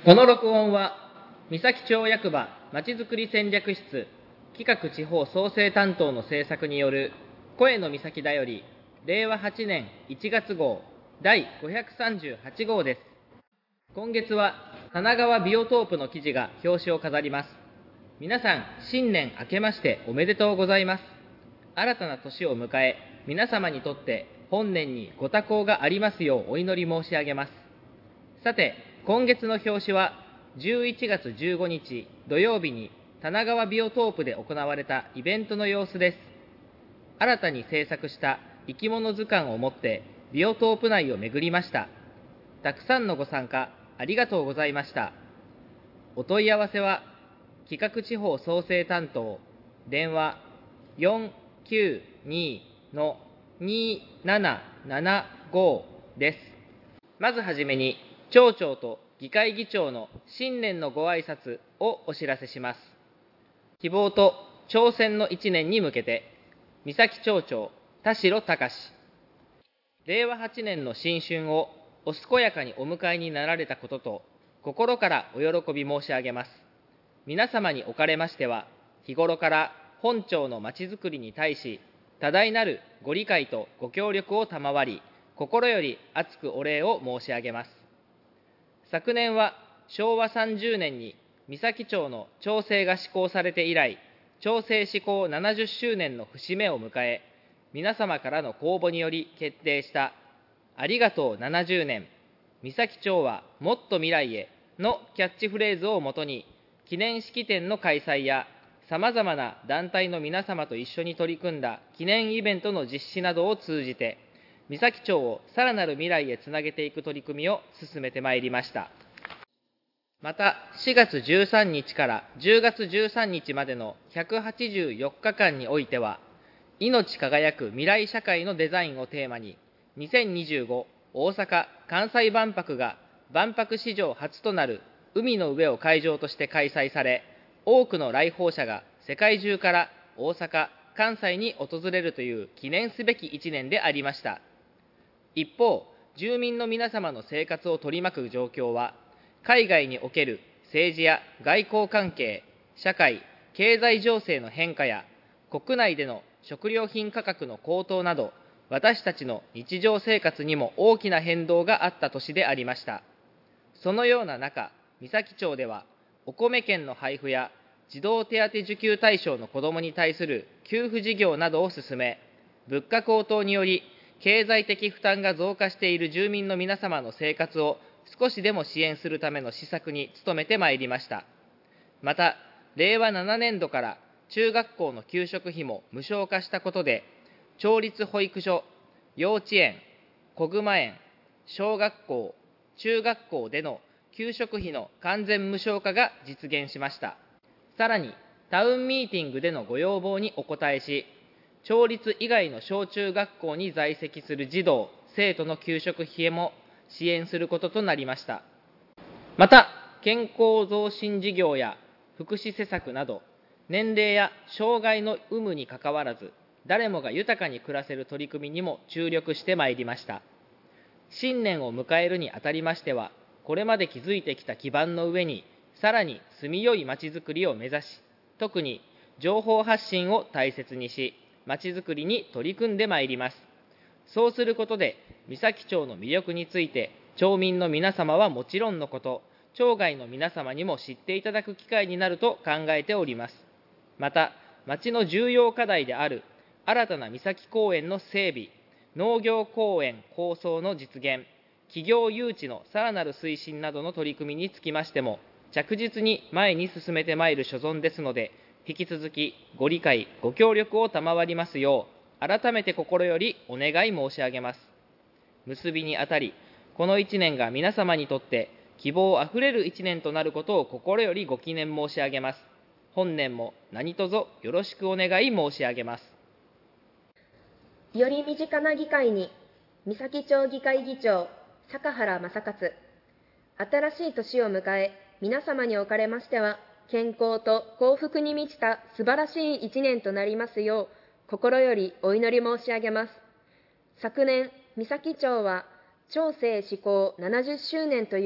この録音は、三崎町役場まちづくり戦略室企画地方創生担当の制作による声の三崎だより令和8年1月号第538号です。今月は神奈川ビオトープの記事が表紙を飾ります。皆さん、新年明けましておめでとうございます。新たな年を迎え、皆様にとって本年にご多幸がありますようお祈り申し上げます。さて、今月の表紙は11月15日土曜日に神奈川ビオトープで行われたイベントの様子です。新たに制作した生き物図鑑を持ってビオトープ内を巡りました。たくさんのご参加ありがとうございました。お問い合わせは企画地方創生担当電話 492-2775 です。まずはじめに町長と議会議長の新年のご挨拶をお知らせします。希望と挑戦の1年に向けて、三崎町長田代隆。令和8年の新春をお健やかにお迎えになられたことと、心からお喜び申し上げます。皆様におかれましては、日頃から本町のまちづくりに対し、多大なるご理解とご協力を賜り、心より厚くお礼を申し上げます。昨年は昭和30年に三崎町の町制が施行されて以来、町制施行70周年の節目を迎え、皆様からの公募により決定したありがとう70年、三崎町はもっと未来へのキャッチフレーズをもとに、記念式典の開催やさまざまな団体の皆様と一緒に取り組んだ記念イベントの実施などを通じて、三崎町をさらなる未来へつなげていく取り組みを進めてまいりました。また、4月13日から10月13日までの184日間においては、命輝く未来社会のデザインをテーマに、2025大阪・関西万博が万博史上初となる海の上を会場として開催され、多くの来訪者が世界中から大阪・関西に訪れるという記念すべき1年でありました。一方、住民の皆様の生活を取り巻く状況は、海外における政治や外交関係、社会、経済情勢の変化や、国内での食料品価格の高騰など、私たちの日常生活にも大きな変動があった年でありました。そのような中、三崎町では、お米券の配布や児童手当受給対象の子どもに対する給付事業などを進め、物価高騰により、経済的負担が増加している住民の皆様の生活を少しでも支援するための施策に努めてまいりました。また、令和7年度から中学校の給食費も無償化したことで、町立保育所、幼稚園、小熊園、小学校、中学校での給食費の完全無償化が実現しました。さらに、タウンミーティングでのご要望にお応えし、町立以外の小中学校に在籍する児童・生徒の給食費へも支援することとなりました。また、健康増進事業や福祉施策など、年齢や障害の有無にかかわらず、誰もが豊かに暮らせる取り組みにも注力してまいりました。新年を迎えるにあたりましては、これまで築いてきた基盤の上に、さらに住みよいまちづくりを目指し、特に情報発信を大切にし、まちづくりに取り組んでまいります。そうすることで、三崎町の魅力について、町民の皆様はもちろんのこと、町外の皆様にも知っていただく機会になると考えております。また、町の重要課題である新たな三崎公園の整備、農業公園構想の実現、企業誘致のさらなる推進などの取り組みにつきましても、着実に前に進めてまいる所存ですので、引き続きご理解、ご協力を賜りますよう、改めて心よりお願い申し上げます。結びにあたり、この1年が皆様にとって希望あふれる1年となることを心よりご記念申し上げます。本年も何卒よろしくお願い申し上げます。 より身近な議会に、三崎町議会議長、坂原正勝。新しい年を迎え、皆様におかれましては、健康と幸福に満ちた素晴らしい一年となりますよう、心よりお祈り申し上げます。昨年、三崎町は、町制施行70周年という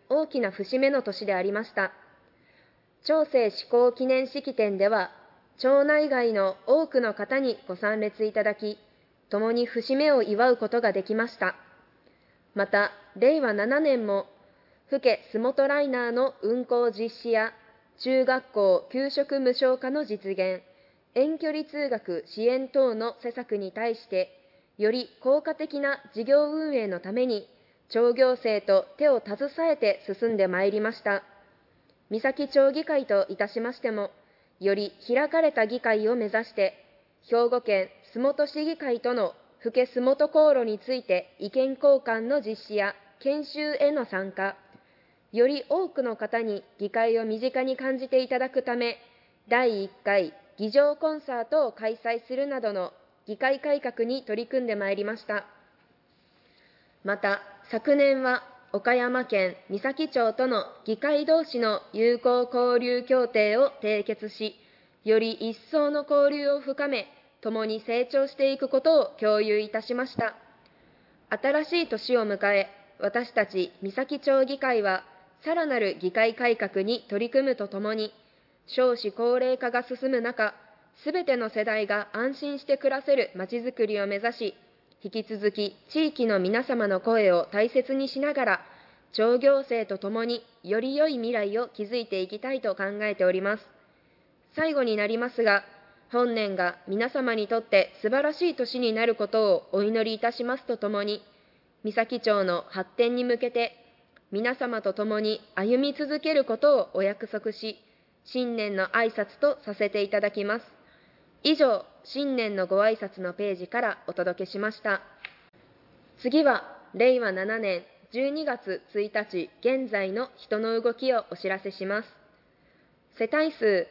大きな節目の年でありました。町政施行記念式典では、町内外の多くの方にご参列いただき、共に節目を祝うことができました。また、令和7年も、府家洲本ライナーの運行実施や、中学校給食無償化の実現、遠距離通学支援等の施策に対して、より効果的な事業運営のために、町行政と手を携えて進んでまいりました。三崎町議会といたしましても、より開かれた議会を目指して、兵庫県洲本市議会との府家洲本航路について意見交換の実施や研修への参加、より多くの方に議会を身近に感じていただくため、第1回議場コンサートを開催するなどの議会改革に取り組んでまいりました。また、昨年は岡山県美咲町との議会同士の友好交流協定を締結し、より一層の交流を深め、共に成長していくことを共有いたしました。新しい年を迎え、私たち美咲町議会は、さらなる議会改革に取り組むとともに、少子高齢化が進む中、すべての世代が安心して暮らせるまちづくりを目指し、引き続き地域の皆様の声を大切にしながら、町行政とともにより良い未来を築いていきたいと考えております。最後になりますが、本年が皆様にとって素晴らしい年になることをお祈りいたしますとともに、美咲町の発展に向けて、皆様と共に歩み続けることをお約束し、新年の挨拶とさせていただきます。以上、新年のご挨拶のページからお届けしました。次は、令和7年12月1日現在の人の動きをお知らせします。世帯数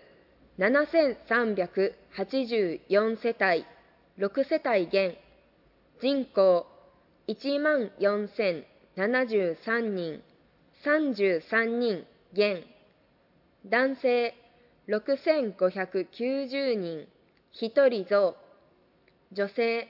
7384世帯、6世帯減、人口14,073人、33人減、男性6590人、1人増、女性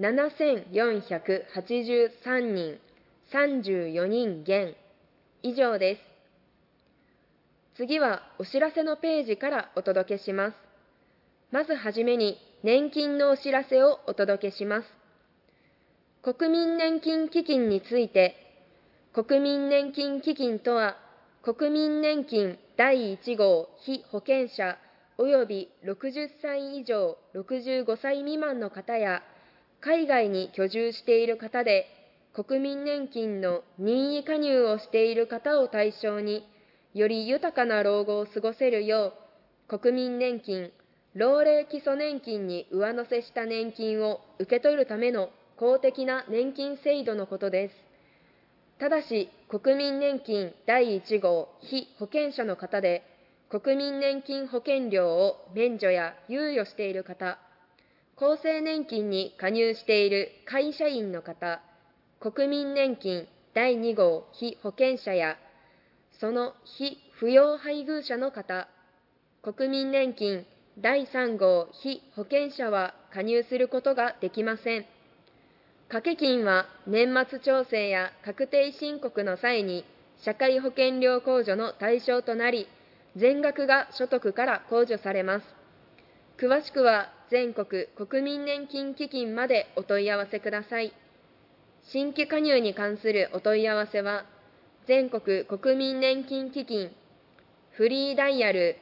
7483人、34人減、以上です。次はお知らせのページからお届けします。まずはじめに年金のお知らせをお届けします。国民年金基金について、国民年金基金とは、国民年金第1号被保険者及び60歳以上65歳未満の方や、海外に居住している方で、国民年金の任意加入をしている方を対象に、より豊かな老後を過ごせるよう、国民年金、老齢基礎年金に上乗せした年金を受け取るための公的な年金制度のことです。ただし、国民年金第1号被保険者の方で、国民年金保険料を免除や猶予している方、厚生年金に加入している会社員の方、国民年金第2号被保険者や、その被扶養配偶者の方、国民年金第3号被保険者は加入することができません。掛け金は年末調整や確定申告の際に社会保険料控除の対象となり、全額が所得から控除されます。詳しくは全国国民年金基金までお問い合わせください。新規加入に関するお問い合わせは、全国国民年金基金フリーダイヤル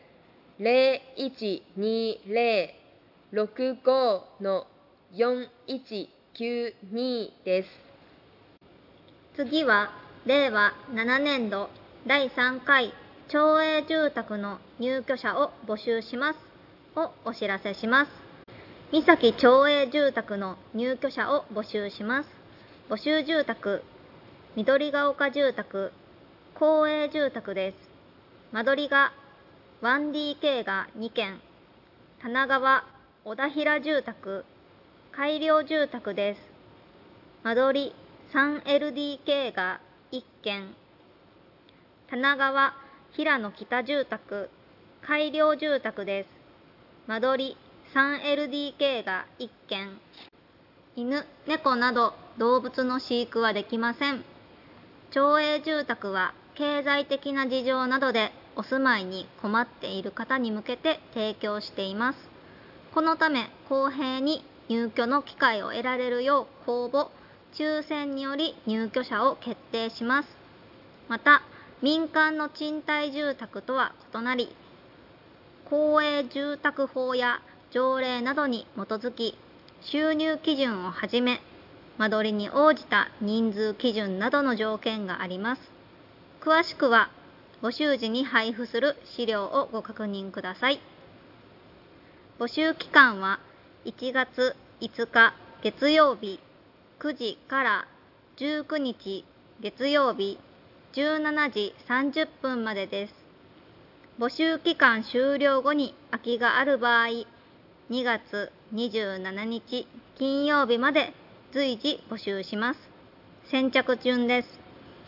0120-65-4192 です。 次は、令和7年度第3回町営住宅の入居者を募集しますをお知らせします。三崎町営住宅の入居者を募集します。募集住宅、緑が丘住宅、公営住宅です。間取りが 1DK が2軒、棚川小田平住宅、改良住宅です。間取り 3LDK が1軒、棚川平野北住宅、改良住宅です。間取り 3LDK が1軒。犬、猫など動物の飼育はできません。町営住宅は経済的な事情などでお住まいに困っている方に向けて提供しています。このため公平に入居の機会を得られるよう公募、抽選により入居者を決定します。また、民間の賃貸住宅とは異なり、公営住宅法や条例などに基づき、収入基準をはじめ、間取りに応じた人数基準などの条件があります。詳しくは、募集時に配布する資料をご確認ください。募集期間は1月5日月曜日9時から19日月曜日17時30分までです。募集期間終了後に空きがある場合、2月27日金曜日まで随時募集します。先着順です。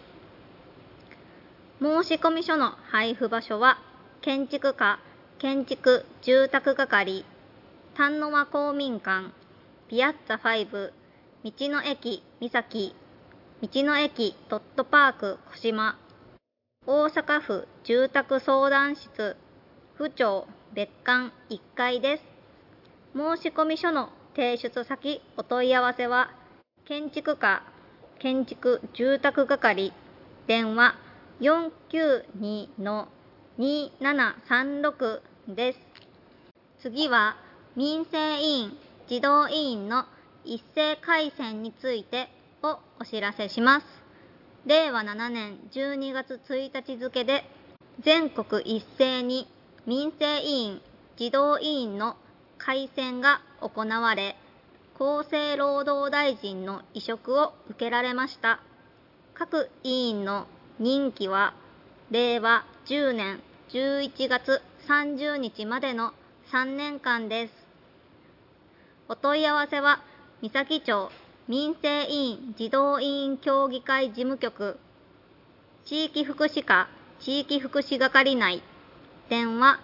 申込書の配布場所は、建築課建築住宅係、丹野和公民館、ピアッツァ5、道の駅三崎、道の駅トットパーク小島、大阪府住宅相談室、府庁別館1階です。申込書の提出先お問い合わせは、建築課建築住宅係、電話492-2736です。次は民生委員児童委員の一斉改選についてをお知らせします。令和7年12月1日付で全国一斉に民生委員児童委員の改選が行われ、厚生労働大臣の委嘱を受けられました。各委員の任期は令和10年11月30日までの3年間です。お問い合わせは、三崎町民生委員児童委員協議会事務局、地域福祉課地域福祉係内、電話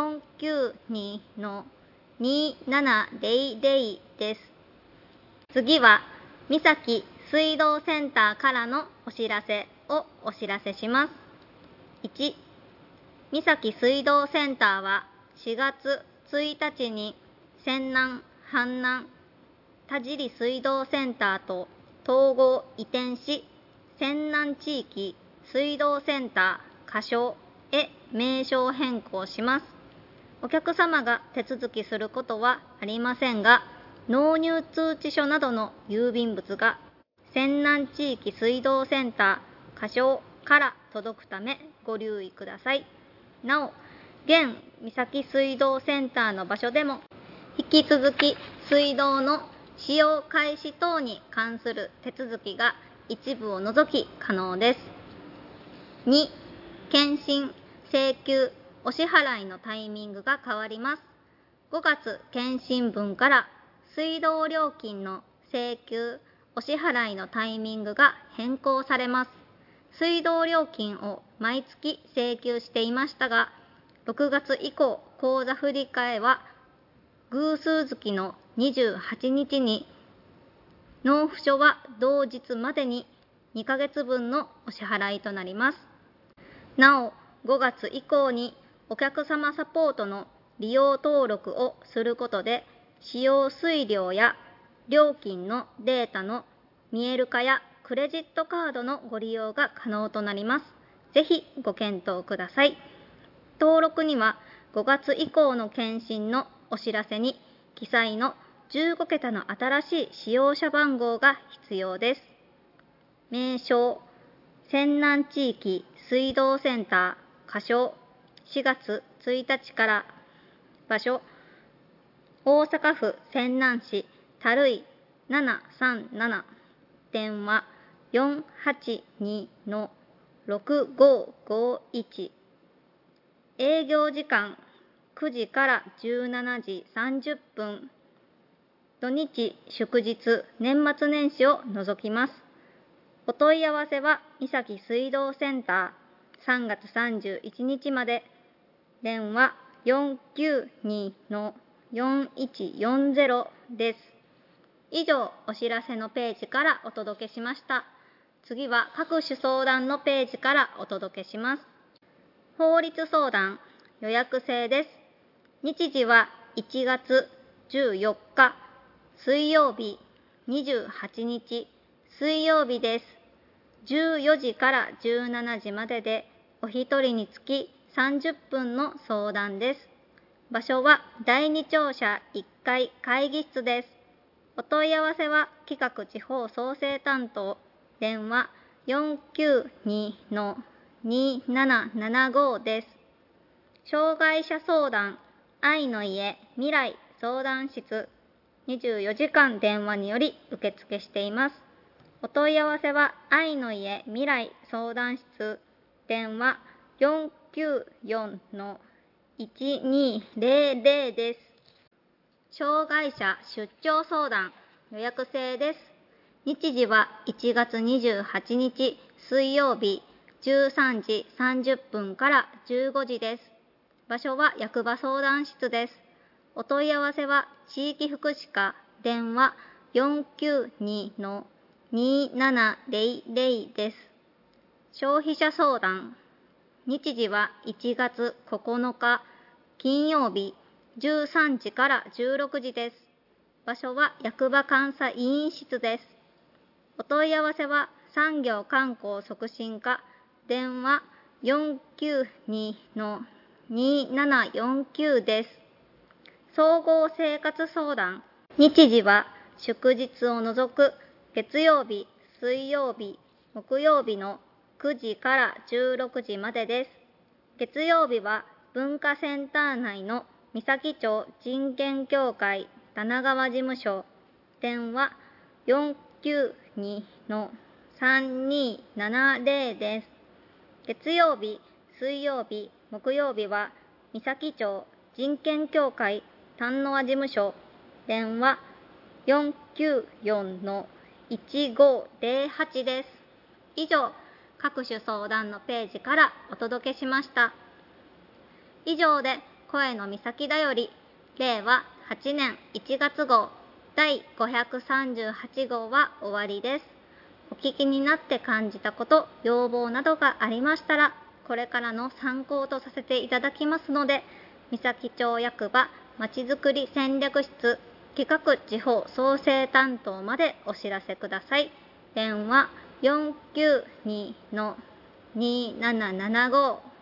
492-2700です。次は、三崎水道センターからのお知らせをお知らせします。1、三崎水道センターは4月1日に泉南・阪南・田尻水道センターと統合移転し、泉南地域水道センター仮称へ名称変更します。お客様が手続きすることはありませんが、納入通知書などの郵便物が泉南地域水道センター仮称から届くためご留意ください。なお、現三崎水道センターの場所でも引き続き水道の使用開始等に関する手続きが一部を除き可能です。2、検診、請求、お支払いのタイミングが変わります。5月検診分から水道料金の請求、お支払いのタイミングが変更されます。水道料金を毎月請求していましたが、6月以降、口座振替は偶数月の28日に、納付書は同日までに2ヶ月分のお支払いとなります。なお、5月以降にお客様サポートの利用登録をすることで、使用水量や料金のデータの見える化やクレジットカードのご利用が可能となります。ぜひご検討ください。登録には5月以降の検診のお知らせに記載の15桁の新しい使用者番号が必要です。名称、泉南地域水道センター仮称4月1日から。場所、大阪府泉南市樽井737、電話482-6551、営業時間9時から17時30分、土日祝日年末年始を除きます。お問い合わせは三崎水道センター3月31日まで、電話492-4140です。以上、お知らせのページからお届けしました。 次は各種相談のページからお届けします。法律相談予約制です。日時は1月14日水曜日、28日水曜日です。14時から17時まででお一人につき30分の相談です。場所は第2庁舎1階会議室です。お問い合わせは企画地方創生担当、電話492-2775です。障害者相談愛の家未来相談室、24時間電話により受付しています。お問い合わせは愛の家未来相談室、電話494-1200です。障害者出張相談予約制です。日時は1月28日水曜日13時30分から15時です。場所は役場相談室です。お問い合わせは地域福祉課、電話492-2700です。消費者相談日時は1月9日金曜日13時から16時です。場所は役場監査委員室です。お問い合わせは産業観光促進課、電話492-2749です。総合生活相談日時は祝日を除く月曜日、水曜日、木曜日の9時から16時までです。月曜日は文化センター内の三崎町人権協会棚川事務所、電話492-3270です。月曜日、水曜日、木曜日は三崎町人権協会丹野和事務所、電話494-1508です。以上、各種相談のページからお届けしました。以上で声の岬だより令和8年1月号第538号は終わりです。お聞きになって感じたこと、要望などがありましたら、これからの参考とさせていただきますので、三崎町役場まちづくり戦略室企画地方創生担当までお知らせください。電話492-2775